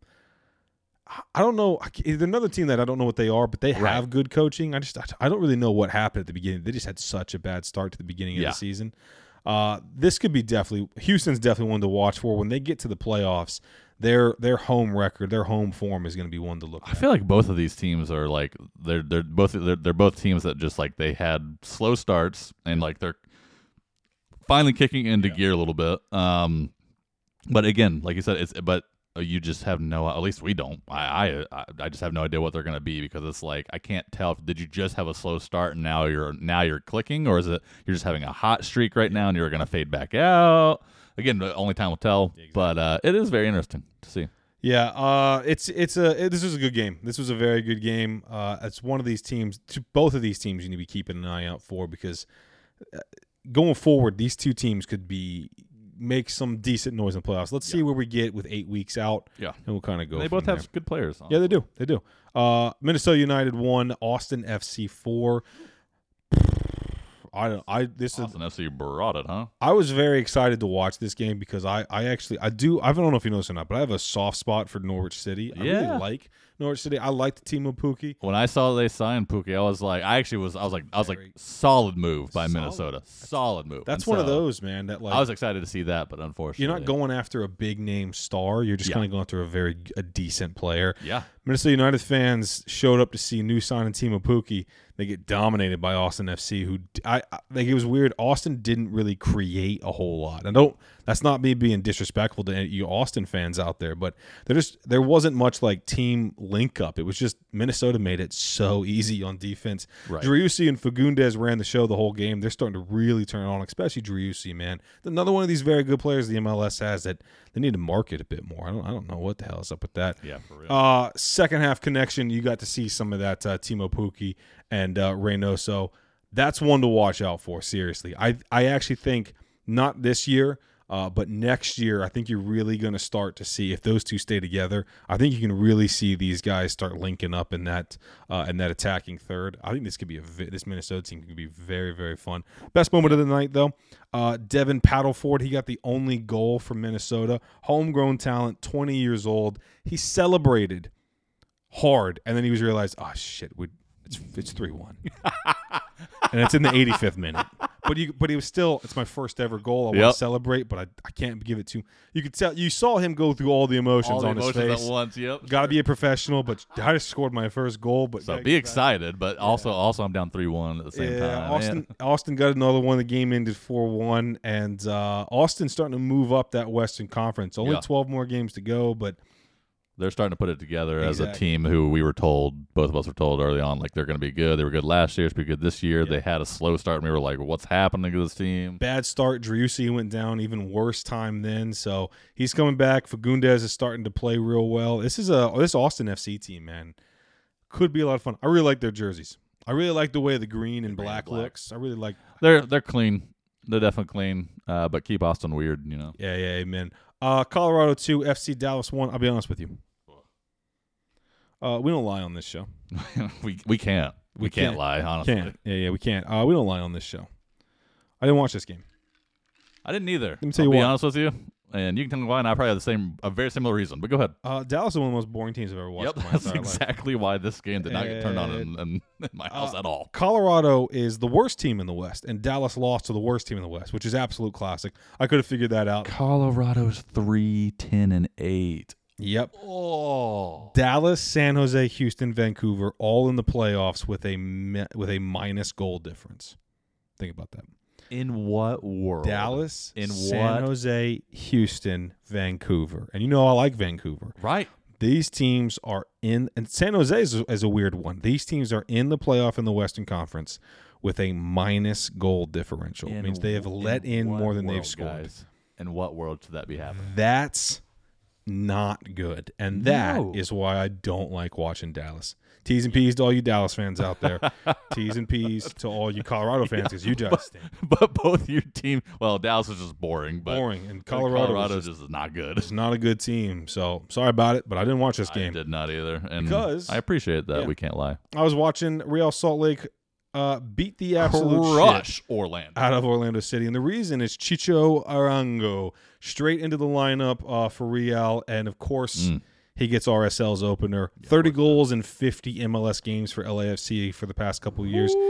I don't know. They're another team that I don't know what they are, but they have good coaching. I don't really know what happened at the beginning. They just had such a bad start to the beginning of the season. This could be Houston's definitely one to watch for when they get to the playoffs. Their home record, their home form is going to be one to look at. I feel like both of these teams are like they're both teams that just like they had slow starts and like they're finally kicking into gear a little bit. But again, like you said, you just have no. At least we don't. I just have no idea what they're going to be because it's like I can't tell. Did you just have a slow start and now you're clicking, or is it you're just having a hot streak right now and you're going to fade back out? Again, only time will tell. Exactly. But it is very interesting to see. Yeah, this was a good game. This was a very good game. It's one of these teams. Both of these teams you need to be keeping an eye out for because going forward, these two teams could make some decent noise in the playoffs. Let's see where we get with 8 weeks out. Yeah, and we'll kind of go. They both have good players. Honestly. Yeah, they do. Minnesota United won. Austin FC 4. Austin FC brought it, huh? I was very excited to watch this game because I don't know if you know this or not, but I have a soft spot for Norwich City. I really like Norwich City. I like the team of Pukki. When I saw they signed Pukki, I was like, solid move by Minnesota. Solid move. That's one of those, man. That like I was excited to see that, but unfortunately, you're not going after a big name star. You're just kind of going after a decent player. Yeah. Minnesota United fans showed up to see new signing Timo Pukki. They get dominated by Austin FC, who it was weird. Austin didn't really create a whole lot. And That's not me being disrespectful to you Austin fans out there, but there wasn't much like team link up. It was just Minnesota made it so easy on defense. Right. Driussi and Fagundes ran the show the whole game. They're starting to really turn on, especially Driussi, man. Another one of these very good players the MLS has that they need to market a bit more. I don't know what the hell is up with that. Yeah, for real. Second half connection, you got to see some of that Timo Pukki and Reynoso. That's one to watch out for, seriously. I actually think not this year, but next year, I think you're really going to start to see, if those two stay together, I think you can really see these guys start linking up in that attacking third. I think this could be this Minnesota team could be very, very fun. Best moment of the night, though, Devin Paddleford. He got the only goal for Minnesota. Homegrown talent, 20 years old. He celebrated hard, and then he was realized, oh, shit, it's 3-1. And it's in the 85th minute. But he was still, it's my first ever goal. I want to celebrate, but I can't give it to him. You could tell, you saw him go through all the emotions on his face. At once, Got to be a professional, but I just scored my first goal. But so be excited, but also I'm down 3-1 at the same time. Austin got another one. The game ended 4-1, and Austin's starting to move up that Western Conference. Only 12 more games to go, but they're starting to put it together as a team who both of us were told early on, like they're going to be good. They were good last year, to be good this year. They had a slow start, and we were like, what's happening to this team? Bad start. Driussi went down, even worse time then. So he's coming back. Fagundes is starting to play real well. This Austin FC team, man, could be a lot of fun. I really like their jerseys. I really like the way the green and black looks. I really like. They're clean. They're definitely clean, but keep Austin weird, you know. Yeah, amen. Colorado 2, FC Dallas 1. I'll be honest with you. We don't lie on this show. we can't. We can't lie, honestly. Can't. Yeah, we can't. We don't lie on this show. I didn't watch this game. I didn't either. Let me tell I'll you be honest with you, and you can tell me why, and I probably have a very similar reason. But go ahead. Dallas is one of the most boring teams I've ever watched. Yep, that's exactly why this game did not get turned on in my house at all. Colorado is the worst team in the West, and Dallas lost to the worst team in the West, which is absolute classic. I could have figured that out. Colorado's 3-10-8. Yep. Oh. Dallas, San Jose, Houston, Vancouver, all in the playoffs with a minus goal difference. Think about that. In what world? Dallas, San Jose, Houston, Vancouver. And you know I like Vancouver. Right. These teams are in, and San Jose is a weird one. These teams are in the playoff in the Western Conference with a minus goal differential. It means they have let in more than they've scored. Guys, in what world should that be happening? That's not good, and that is why I don't like watching Dallas. T's and P's to all you Dallas fans out there. T's and P's to all you Colorado fans, because you just stink. But both your team, well, Dallas is just boring. And Colorado just is not good. It's not a good team. So sorry about it, but I didn't watch this game. I did not either, and because I appreciate that. We can't lie. I was watching Real Salt Lake beat the absolute crush shit Orlando out of Orlando City, and the reason is Chicho Arango straight into the lineup for Real, and of course he gets RSL's opener. 30 goals in 50 MLS games for LAFC for the past couple of years.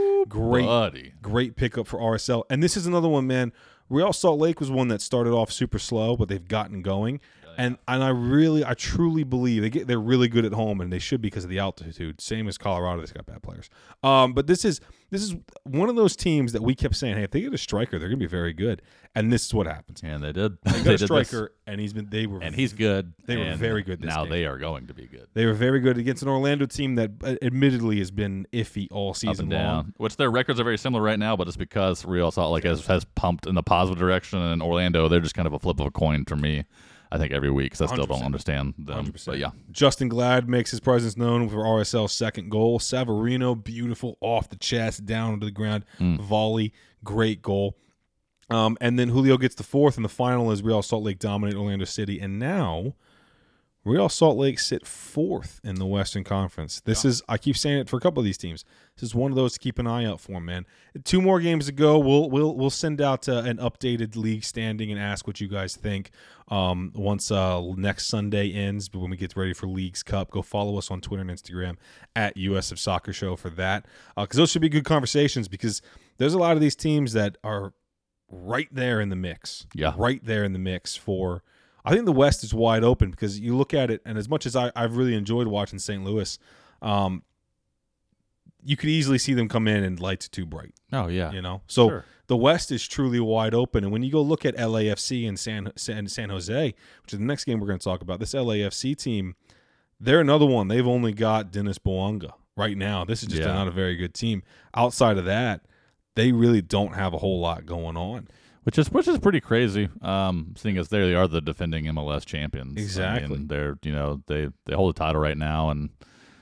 Great pickup for RSL, and this is another one, man. Real Salt Lake was one that started off super slow, but they've gotten going. And I truly believe they're really good at home, and they should because of the altitude. Same as Colorado, they've got bad players. But this is one of those teams that we kept saying, hey, if they get a striker, they're going to be very good. And this is what happens. And they did. They got a striker, and he's good. They were very good. Now they are going to be good. They were very good against an Orlando team that admittedly has been iffy all season long. Which their records are very similar right now, but it's because Real Salt Lake has pumped in the positive direction, and Orlando, they're just kind of a flip of a coin for me. I think every week, because I still don't understand them. 100%. But yeah. Justin Glad makes his presence known for RSL's second goal. Savarino, beautiful, off the chest, down to the ground. Volley, great goal. And then Julio gets the fourth, and the final is Real Salt Lake dominate Orlando City. And now Real Salt Lake sit fourth in the Western Conference. I keep saying it for a couple of these teams. This is one of those to keep an eye out for, man. 2 more games to go. We'll send out an updated league standing and ask what you guys think once next Sunday ends. But when we get ready for Leagues Cup, go follow us on Twitter and Instagram at USF Soccer Show for that. Because those should be good conversations, because there's a lot of these teams that are right there in the mix. Yeah. Right there in the mix for – I think the West is wide open, because you look at it, and as much as I've really enjoyed watching St. Louis, you could easily see them come in and lights are too bright. Oh, yeah. So the West is truly wide open. And when you go look at LAFC and San Jose, which is the next game we're going to talk about, this LAFC team, they're another one. They've only got Dennis Bouanga right now. This is just not a very good team. Outside of that, they really don't have a whole lot going on. Which is pretty crazy, seeing as they are the defending MLS champions. Exactly. I mean, they're they hold the title right now, and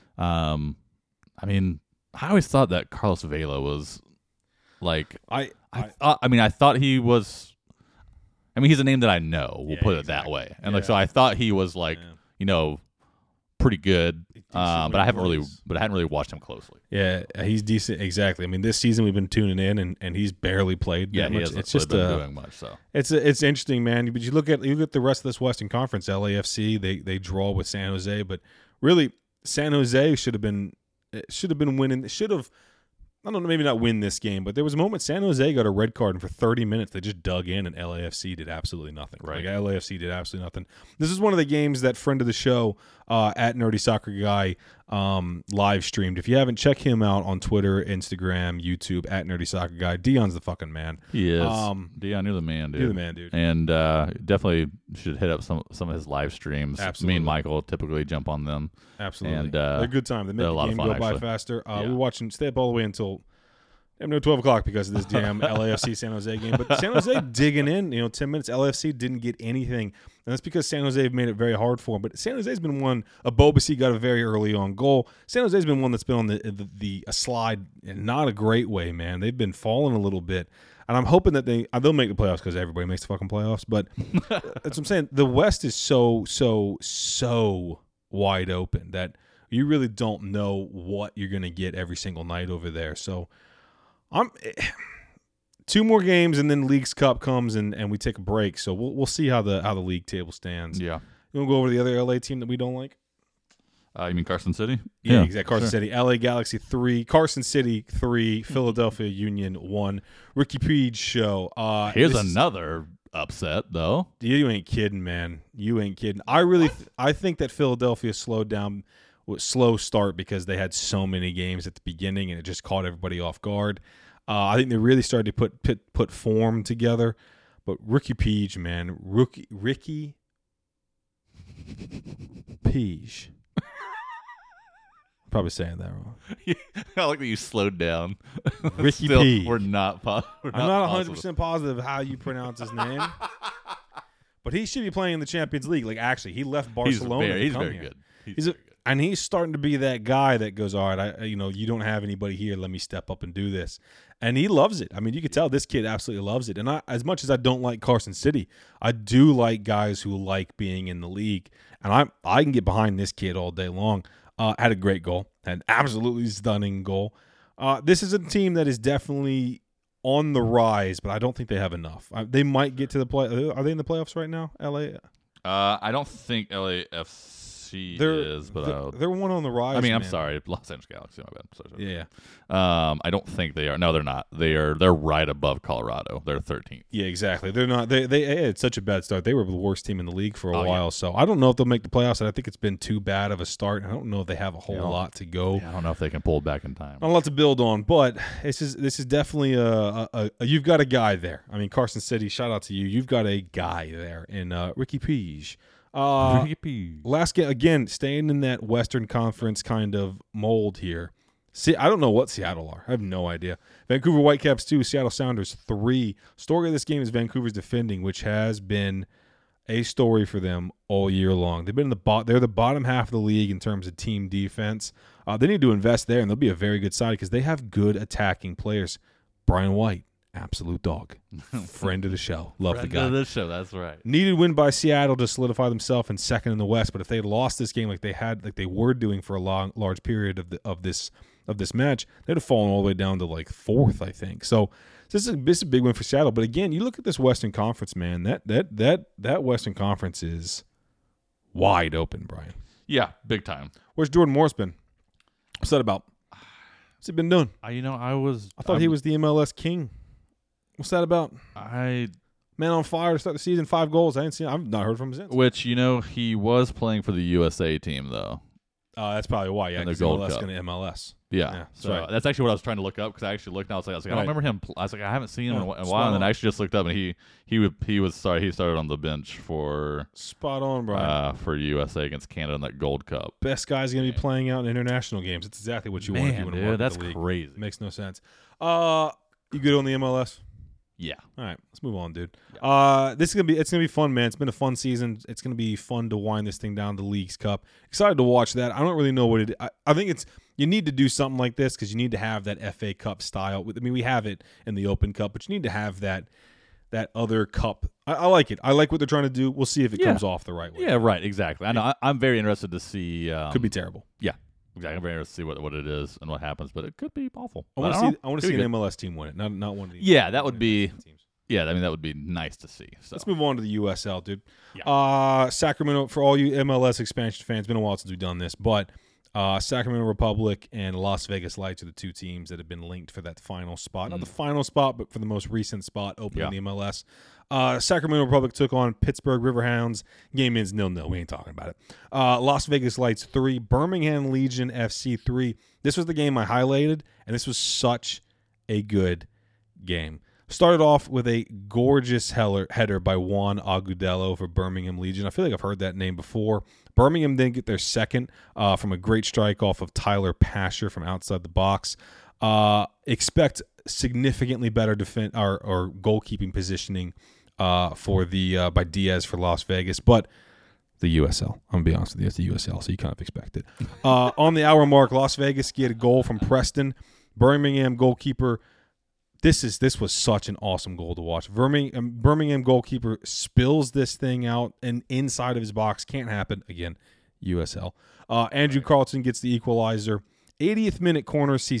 I mean, I always thought that Carlos Vela was like I thought he was. I mean, he's a name that I know. We'll put it that way, and so I thought he was like pretty good, but I hadn't really watched him closely. Yeah, he's decent. Exactly. I mean, this season we've been tuning in, and he's barely played. Yeah, much. It's just been doing much. So it's interesting, man. But you look at the rest of this Western Conference. LAFC they draw with San Jose, but really San Jose should have been winning. I don't know, maybe not win this game, but there was a moment San Jose got a red card, and for 30 minutes they just dug in, and LAFC did absolutely nothing. Right. Like, LAFC did absolutely nothing. This is one of the games that friend of the show, at Nerdy Soccer Guy, live streamed. If you haven't, check him out on Twitter, Instagram, YouTube, at Nerdy Soccer Guy. Dion's the fucking man. He is. Dion, you're the man, dude. You're the man, dude. And definitely should hit up some of his live streams. Absolutely. Me and Michael typically jump on them. Absolutely. And they're a good time. They make the game go by faster. We were watching, stay up all the way until 12 o'clock because of this damn LAFC San Jose game. But San Jose digging in, 10 minutes. LAFC didn't get anything. And that's because San Jose have made it very hard for them. But San Jose's been one. Abobasi got a very early on goal. San Jose's been one that's been on the slide in not a great way, man. They've been falling a little bit. And I'm hoping that they'll make the playoffs because everybody makes the fucking playoffs. But that's what I'm saying. The West is so wide open that you really don't know what you're going to get every single night over there. So I'm 2 more games and then Leagues Cup comes and we take a break. So we'll see how the league table stands. Yeah. You want to go over the other LA team that we don't like? You mean Carson City? Yeah, exactly. Carson City. LA Galaxy 3, Carson City 3, Philadelphia Union 1. Ricky Page show. Here's another upset though. You ain't kidding, man. You ain't kidding. I think that Philadelphia slowed down. Slow start because they had so many games at the beginning and it just caught everybody off guard. I think they really started to put form together. But Ricky Page, man, Ricky Page. Probably saying that wrong. I like that you slowed down. Ricky Page. We're not. I'm not 100% positive how you pronounce his name. But he should be playing in the Champions League. Like, actually, he left Barcelona. He's very good. And he's starting to be that guy that goes, all right, you don't have anybody here. Let me step up and do this. And he loves it. I mean, you can tell this kid absolutely loves it. And as much as I don't like Carson City, I do like guys who like being in the league. And I can get behind this kid all day long. Had a great goal. Had an absolutely stunning goal. This is a team that is definitely on the rise, but I don't think they have enough. They might get to the play. Are they in the playoffs right now, LA? I don't think LAFC is, but they're one on the rise. I mean, I'm man. sorry, Los Angeles Galaxy. My bad. Sorry. Yeah. I don't think they are. No, they're not. They're right above Colorado. They're 13th. Yeah, exactly. They're not. They had such a bad start. They were the worst team in the league for a while. Yeah. So I don't know if they'll make the playoffs. And I think it's been too bad of a start. I don't know if they have a whole lot to go. Yeah, I don't know if they can pull it back in time. Not a lot to build on, but this is definitely a you've got a guy there. I mean, Carson City. Shout out to you. You've got a guy there in Ricky Page. Last game again, staying in that Western Conference kind of mold here. See, I don't know what Seattle are. I have no idea. Vancouver Whitecaps 2, Seattle Sounders 3. Story of this game is Vancouver's defending, which has been a story for them all year long. They've been they're the bottom half of the league in terms of team defense. They need to invest there, and they'll be a very good side because they have good attacking players. Brian White. Absolute dog. Friend of the show. Love the guy. Friend of the show, that's right. Needed win by Seattle to solidify themselves in second in the West, but if they had lost this game like they were doing for a large period of this match, they'd have fallen all the way down to like 4th, I think. So this is a big win for Seattle. But again, you look at this Western Conference, man. That Western Conference is wide open, Brian. Yeah, big time. Where's Jordan Morris been? What's that about? What's he been doing? I thought he was the MLS king. What's that about? Man on fire to start the season, 5 goals. I've not heard from him since. Which, he was playing for the USA team, though. That's probably why. Yeah, And the because Gold MLS Cup. going to MLS. Yeah. that's So right. that's actually what I was trying to look up because I actually looked and I was like, I don't remember him. I was like, I haven't seen him in a while. spot And then on. I actually just looked up and he started on the bench for Spot on, Brian. for USA against Canada in that Gold Cup. Best guy's going to be playing out in international games. It's exactly what you want if you want to work that's in the league. crazy. Makes no sense. You good on the MLS? Yeah. All right, let's move on, dude. Yeah. It's gonna be fun, man. It's been a fun season. It's gonna be fun to wind this thing down. The Leagues Cup. Excited to watch that. I don't really know what it. I think you need to do something like this because you need to have that FA Cup style. I mean, we have it in the Open Cup, but you need to have that other cup. I like it. I like what they're trying to do. We'll see if it comes off the right way. Yeah, right. Exactly. I know. I'm very interested to see. Could be terrible. Yeah. Exactly. I'm very interested to see what it is and what happens, but it could be awful. I want to see an MLS team win it, not one of these. Yeah, that would be. teams. Yeah, I mean that would be nice to see. So Let's move on to the USL, dude. Yeah. Sacramento, for all you MLS expansion fans, it's been a while since we've done this, but Sacramento Republic and Las Vegas Lights are the two teams that have been linked for that final spot. Not the final spot, but for the most recent spot open in the MLS. Sacramento Republic took on Pittsburgh Riverhounds. Game ends 0-0. We ain't talking about it. Las Vegas Lights 3, Birmingham Legion FC 3. This was the game I highlighted, and this was such a good game. Started off with a gorgeous header by Juan Agudelo for Birmingham Legion. I feel like I've heard that name before. Birmingham didn't get their second from a great strike off of Tyler Pasher from outside the box. Expect significantly better defense or goalkeeping positioning for the by Diaz for Las Vegas, but the USL. I'm gonna be honest with you, it's the USL, so you kind of expect it. On the hour mark, Las Vegas get a goal from Preston. Birmingham goalkeeper. This was such an awesome goal to watch. Birmingham goalkeeper spills this thing out and inside of his box. Can't happen again. USL. Andrew Carlton gets the equalizer. 80th minute corner sees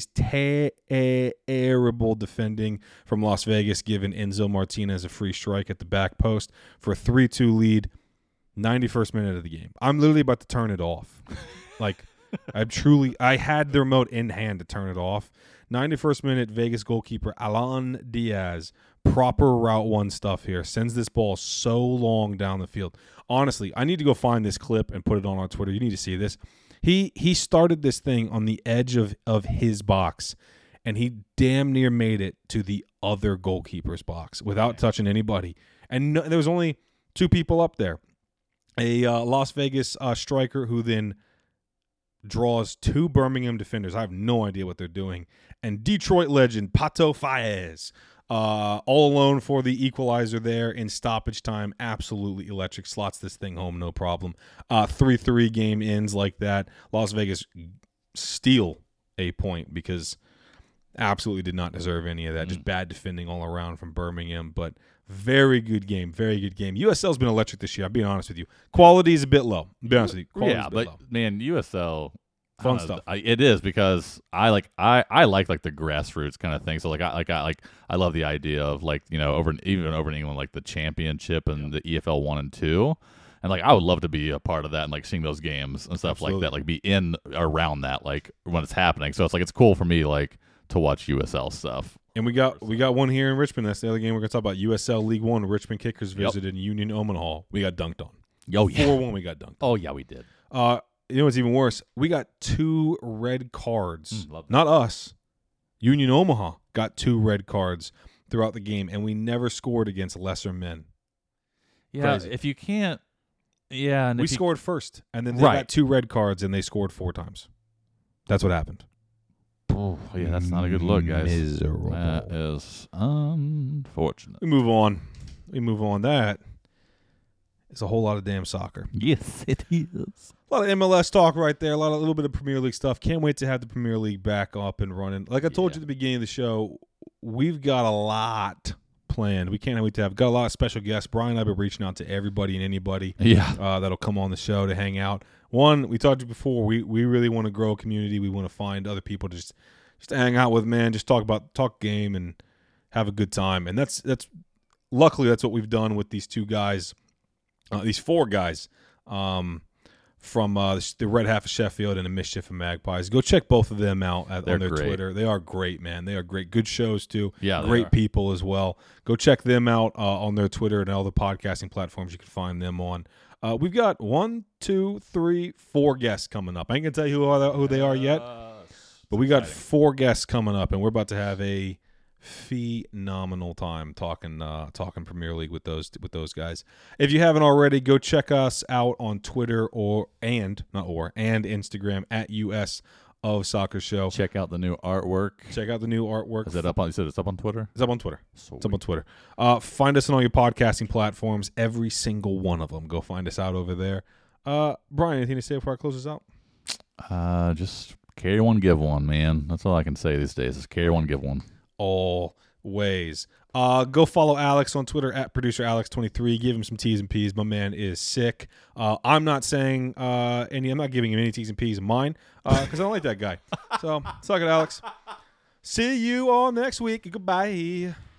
terrible defending from Las Vegas, giving Enzo Martinez a free strike at the back post for a 3-2 lead. 91st minute of the game. I'm literally about to turn it off. Like, I had the remote in hand to turn it off. 91st minute, Vegas goalkeeper Alan Diaz, proper Route 1 stuff here, sends this ball so long down the field. Honestly, I need to go find this clip and put it on our Twitter. You need to see this. He started this thing on the edge of his box, and he damn near made it to the other goalkeeper's box without touching anybody. And there was only two people up there. A Las Vegas striker who then draws two Birmingham defenders. I have no idea what they're doing. And Detroit legend Pato Faez, all alone for the equalizer there in stoppage time. Absolutely electric. Slots this thing home, no problem. 3-3 game ends like that. Las Vegas steal a point because absolutely did not deserve any of that. Just bad defending all around from Birmingham, but very good game. Very good game. USL's been electric this year. I'll be honest with you. Quality is a bit low. I'll be honest with you. Quality's a bit low. Man, USL fun stuff. It is because I like the grassroots kind of thing. So I love the idea of over in England like the championship and the EFL 1 and 2. And I would love to be a part of that and seeing those games and stuff like that, be in around that when it's happening. So it's it's cool for me to watch USL stuff. And we got one here in Richmond. That's the other game we're going to talk about. USL League One. Richmond Kickers visited Union Omaha. We got dunked on. Oh, yeah. 4-1 we got dunked on. Oh, yeah, we did. You know what's even worse? We got 2 red cards. Love that. Not us. Union Omaha got 2 red cards throughout the game, and we never scored against lesser men. Yeah, Crazy. if you can't – yeah. And we scored first, and then they got 2 red cards, and they scored 4 times. That's what happened. Oh, yeah, that's not a good look, guys. Miserable. That is unfortunate. We move on. That is a whole lot of damn soccer. Yes, it is. A lot of MLS talk right there. A little bit of Premier League stuff. Can't wait to have the Premier League back up and running. Like I told you at the beginning of the show, we've got a lot planned. We can't wait to have got a lot of special guests. Brian and I have been reaching out to everybody and anybody that'll come on the show to hang out. One, we talked to you before, we really want to grow a community. We want to find other people to just hang out with, man. Just talk game and have a good time. And that's luckily that's what we've done with these 2 guys, these 4 guys from the Red Half of Sheffield and the Mischief of Magpies. Go check both of them out on their great. Twitter. They are great, man. They are great. Good shows, too. Yeah, great people as well. Go check them out on their Twitter and all the podcasting platforms you can find them on. We've got 1, 2, 3, 4 guests coming up. I ain't gonna tell you who they are yet, but we got 4 guests coming up, and we're about to have a phenomenal time talking Premier League with those guys. If you haven't already, go check us out on Twitter and Instagram at US of Soccer Show. Check out the new artwork. Is that up on? You said it's up on Twitter. It's up on Twitter. Sweet. It's up on Twitter. Find us on all your podcasting platforms. Every single one of them. Go find us out over there. Brian, anything to say before I close this out? Just carry one, give one, man. That's all I can say these days. Is carry one, give one. Always. Go follow Alex on Twitter at produceralex23. Give him some T's and P's. My man is sick. I'm not saying I'm not giving him any T's and P's of mine because I don't like that guy. So suck it, Alex. See you all next week. Goodbye.